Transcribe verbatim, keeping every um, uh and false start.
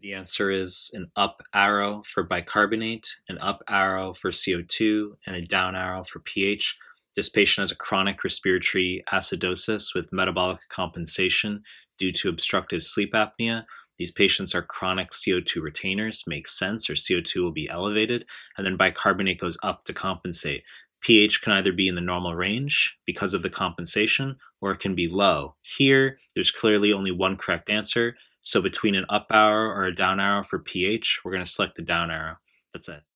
The answer is an up arrow for bicarbonate, an up arrow for C O two, and a down arrow for pH. This patient has a chronic respiratory acidosis with metabolic compensation due to obstructive sleep apnea. These patients are chronic C O two retainers, makes sense, or C O two will be elevated, and then bicarbonate goes up to compensate. pH can either be in the normal range because of the compensation, or it can be low. Here, there's clearly only one correct answer. So between an up arrow or a down arrow for pH, we're going to select the down arrow. That's it.